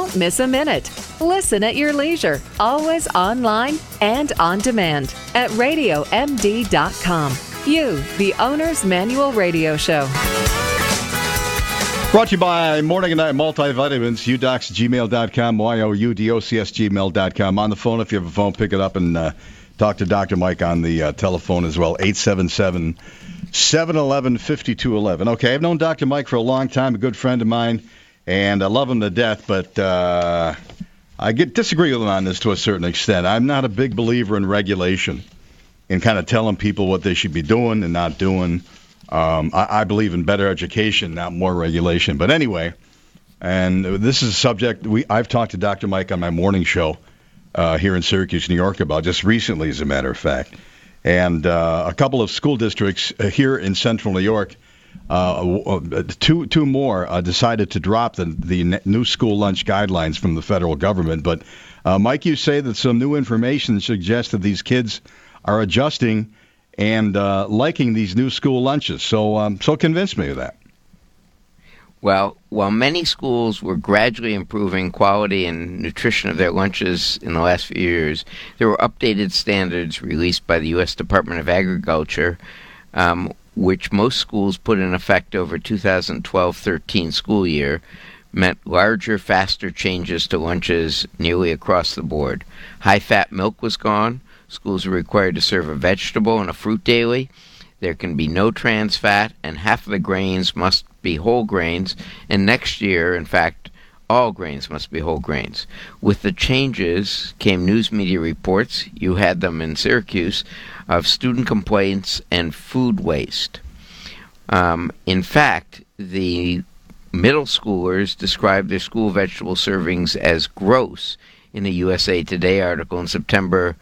Don't miss a minute. Listen at your leisure, always online and on demand at RadioMD.com. You, the Owner's Manual Radio Show. Brought to you by Morning and Night Multivitamins, udocs@gmail.com, youdocs@gmail.com. On the phone, if you have a phone, pick it up and talk to Dr. Mike on the telephone as well, 877-711-5211. Okay, I've known Dr. Mike for a long time, a good friend of mine, and I love him to death, but I disagree with him on this to a certain extent. I'm not a big believer in regulation and kind of telling people what they should be doing and not doing. I believe in better education, not more regulation. But anyway, and this is a subject I've talked to Dr. Mike on my morning show here in Syracuse, New York, about just recently, as a matter of fact. And a couple of school districts here in central New York, two more decided to drop the new school lunch guidelines from the federal government. But, Mike, you say that some new information suggests that these kids are adjusting and liking these new school lunches. So convince me of that. Well, while many schools were gradually improving quality and nutrition of their lunches in the last few years, there were updated standards released by the U.S. Department of Agriculture, which most schools put in effect over 2012-13 school year, meant larger, faster changes to lunches nearly across the board. High-fat milk was gone. Schools are required to serve a vegetable and a fruit daily. There can be no trans fat, and half of the grains must be whole grains. And next year, in fact, all grains must be whole grains. With the changes came news media reports, you had them in Syracuse, of student complaints and food waste. In fact, the middle schoolers described their school vegetable servings as gross in a USA Today article in September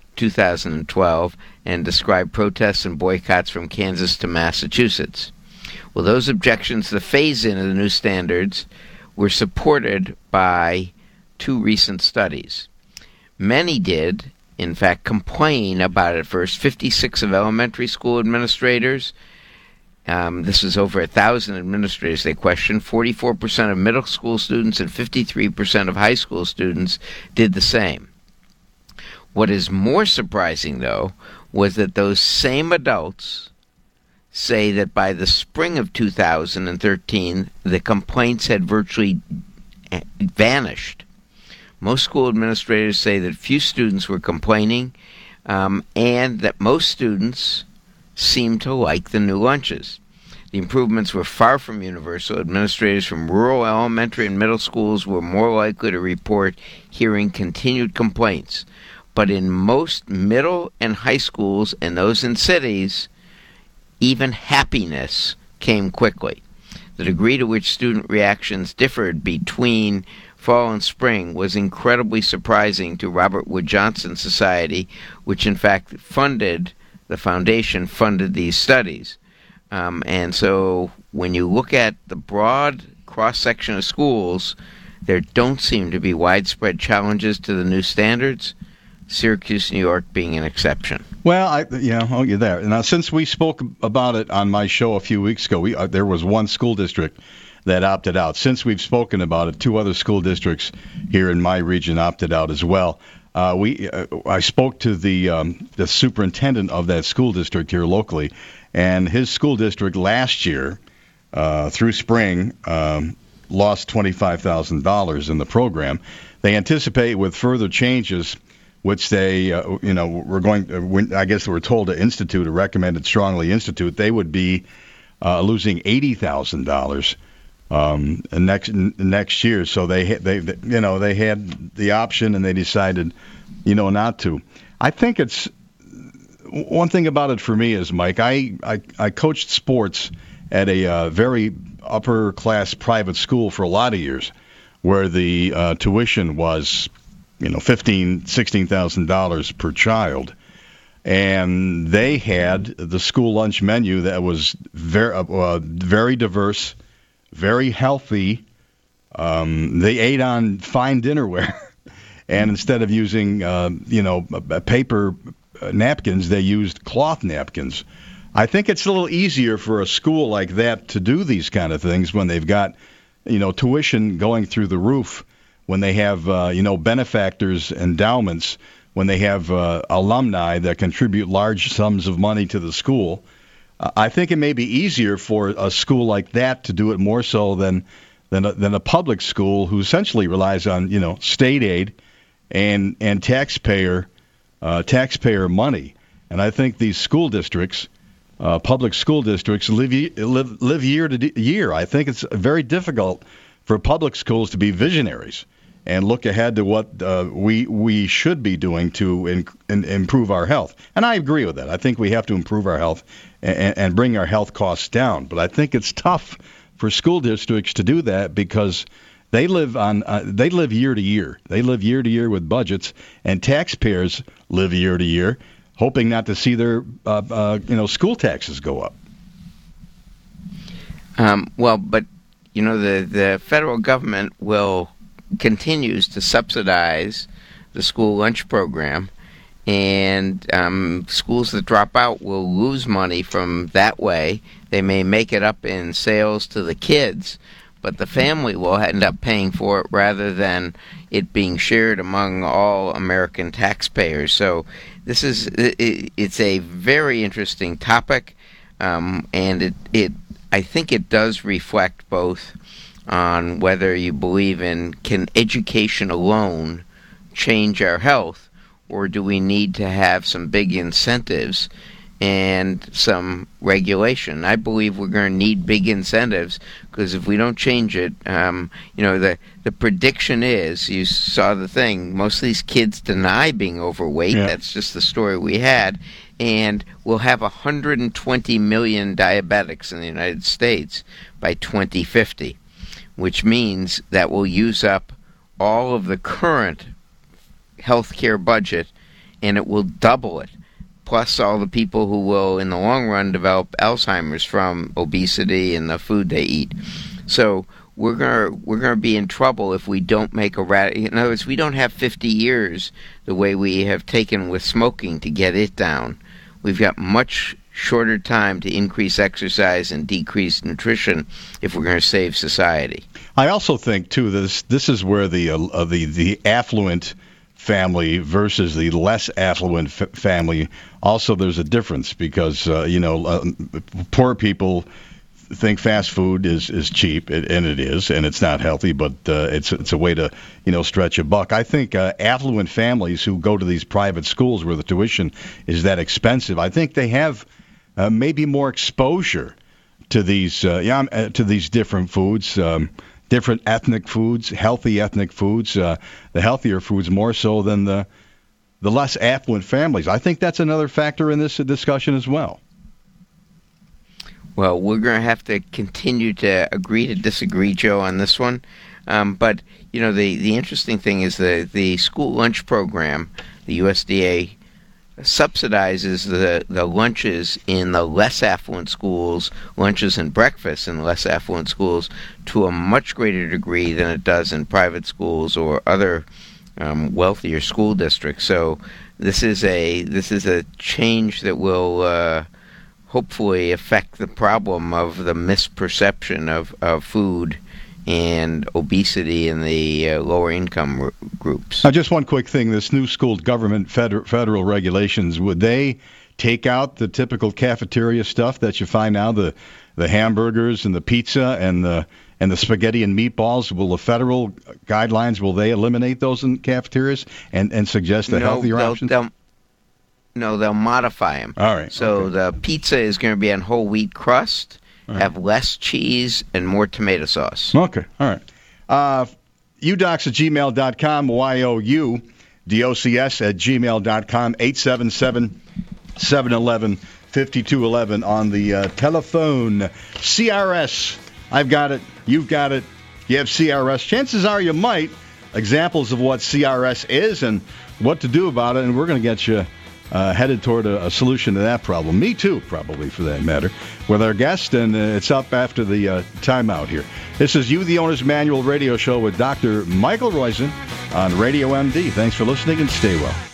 2012, and described protests and boycotts from Kansas to Massachusetts. Well, those objections to the phase-in of the new standards were supported by two recent studies. Many did, in fact, complain about it first. 56 of elementary school administrators, this is over 1,000 administrators they questioned, 44% of middle school students and 53% of high school students did the same. What is more surprising, though, was that those same adults say that by the spring of 2013, the complaints had virtually vanished. Most school administrators say that few students were complaining, and that most students seemed to like the new lunches. The improvements were far from universal. Administrators from rural elementary and middle schools were more likely to report hearing continued complaints. But in most middle and high schools and those in cities, even happiness came quickly. The degree to which student reactions differed between fall and spring was incredibly surprising to Robert Wood Johnson Society, which in fact the foundation funded these studies. And so when you look at the broad cross-section of schools, there don't seem to be widespread challenges to the new standards, Syracuse, New York being an exception. Well, you're there. Now, since we spoke about it on my show a few weeks ago, there was one school district that opted out. Since we've spoken about it, two other school districts here in my region opted out as well. I spoke to the superintendent of that school district here locally, and his school district last year, through spring, lost $25,000 in the program. They anticipate with further changes, which they, were going, I guess they were told to institute, or recommended strongly institute, they would be losing $80,000 next year. So they had the option, and they decided, not to. I think it's one thing about it for me is, Mike, I coached sports at a very upper class private school for a lot of years, where the tuition was $16,000 per child, and they had the school lunch menu that was very diverse, very healthy. They ate on fine dinnerware, and instead of using paper napkins, they used cloth napkins. I think it's a little easier for a school like that to do these kind of things when they've got tuition going through the roof. when they have benefactors, endowments, when they have alumni that contribute large sums of money to the school. I think it may be easier for a school like that to do it more so than a public school who essentially relies on state aid and taxpayer money. And I think these school districts, public school districts, live year to year. I think it's very difficult for public schools to be visionaries and look ahead to what we should be doing to improve our health. And I agree with that. I think we have to improve our health and bring our health costs down. But I think it's tough for school districts to do that because they live year to year. They live year to year with budgets, and taxpayers live year to year, hoping not to see their school taxes go up. But the federal government continues to subsidize the school lunch program, and schools that drop out will lose money from that way. They may make it up in sales to the kids, but the family will end up paying for it rather than it being shared among all American taxpayers. So it's a very interesting topic, and I think it does reflect both on whether you believe in can education alone change our health, or do we need to have some big incentives and some regulation. I believe we're going to need big incentives, because if we don't change it, the prediction is, you saw the thing, most of these kids deny being overweight. Yeah. That's just the story we had. And we'll have 120 million diabetics in the United States by 2050, which means that we'll use up all of the current healthcare budget, and it will double it, plus all the people who will, in the long run, develop Alzheimer's from obesity and the food they eat. So we're gonna be in trouble if we don't make a radical. In other words, we don't have 50 years the way we have taken with smoking to get it down. We've got much shorter time to increase exercise and decrease nutrition if we're going to save society. I also think too this is where the affluent family versus the less affluent family, also there's a difference, because poor people think fast food is cheap, and it is, and it's not healthy, but it's a way to stretch a buck. I think affluent families who go to these private schools where the tuition is that expensive, I think they have maybe more exposure to these different foods. Different ethnic foods, healthy ethnic foods, the healthier foods more so than the less affluent families. I think that's another factor in this discussion as well. Well, we're going to have to continue to agree to disagree, Joe, on this one. But, the interesting thing is the school lunch program, the USDA, subsidizes the lunches in the less affluent schools, lunches and breakfasts in less affluent schools, to a much greater degree than it does in private schools or other wealthier school districts. So this is a change that will hopefully affect the problem of the misperception of food and obesity in the lower income groups. Now, just one quick thing. This new school government federal regulations, would they take out the typical cafeteria stuff that you find now, the hamburgers and the pizza and the spaghetti and meatballs? Will the federal guidelines, will they eliminate those in cafeterias and suggest the healthier options? They'll modify them. All right. So okay. The pizza is going to be on whole wheat crust, right, have less cheese and more tomato sauce. Okay. All right. udocs@gmail.com, YOUDOCS@gmail.com, 877-711-5211 on the telephone. CRS, I've got it, you've got it, you have CRS. Chances are you might. Examples of what CRS is and what to do about it, and we're going to get you headed toward a solution to that problem. Me too, probably, for that matter, with our guest, and it's up after the timeout here. This is You, the Owner's Manual radio show with Dr. Michael Roizen on Radio MD. Thanks for listening, and stay well.